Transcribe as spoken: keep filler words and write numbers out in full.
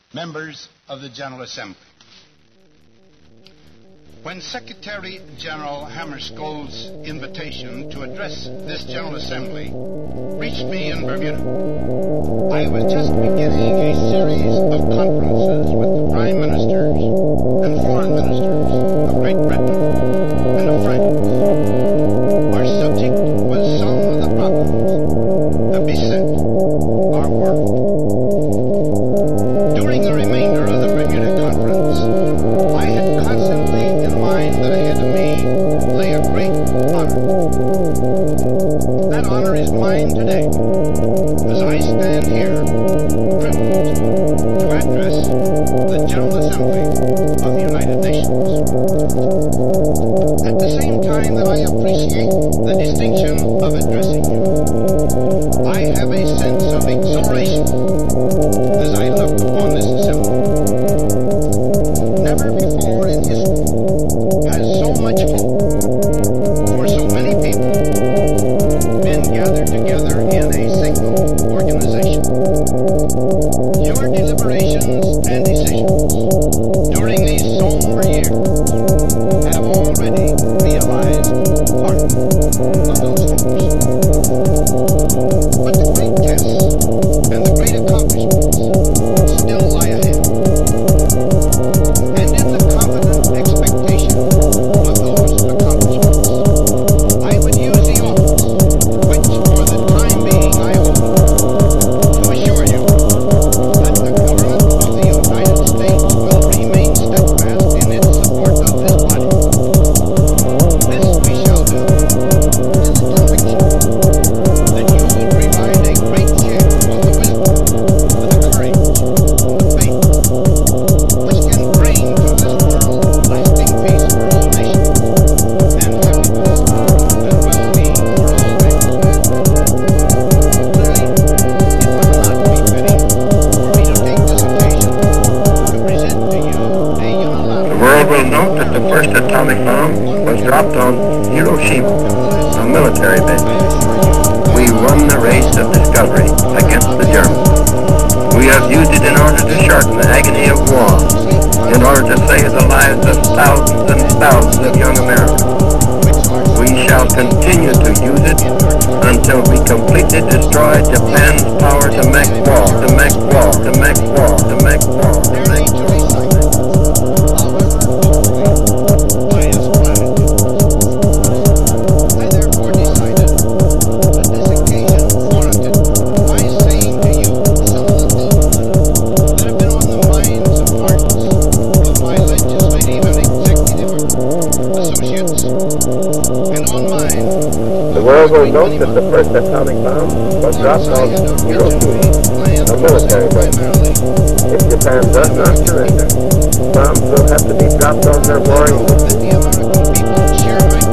members of the General Assembly. When Secretary General Hammarskjöld's invitation to address this General Assembly reached me in Bermuda, I was just beginning a series of conferences with the Prime Ministers and Foreign Ministers of Great Britain and of France. Our subject was some of the problems that beset our world. During the remainder of the Bermuda Conference, I had constantly in mind that ahead of me lay a great honor. That honor is mine today, as I stand here, privileged to address the General Assembly of the United Nations. At the same time that I appreciate the distinction of addressing you, I have a sense of exhilaration as I look upon this assembly. Never before in history has so much hope for so many people been gathered together in a single organization. Your deliberations and decisions during these somber years have already realized part of those hopes. But the great tests and the great accomplishments still lie ahead. And in the confident expectation of those accomplishments, I would use the office, which for the time being I hold, to assure you that the government of the United States will remain steadfast in its support of this body. This we shall do in the conviction that you will provide a great share of the wisdom, the courage, the faith, which can bring to this world lasting peace for all nations, and happiness and well-being for all men. Clearly, it would not be fitting for me to take this occasion to present to you a unilateral... The world will note that the first atomic bomb was dropped on Hiroshima, a military base. We won the race of discovery against the Germans. We have used it in order to shorten the agony of war, in order to save the lives of thousands and thousands of young Americans. We shall continue to use it until we completely destroy Japan's power to make war, to make war, to make war, to make war, to make war. The world will note that the first atomic bomb was dropped on Hiroshima, a military base. If Japan does not surrender, bombs will have to be dropped on their warring. The American people share my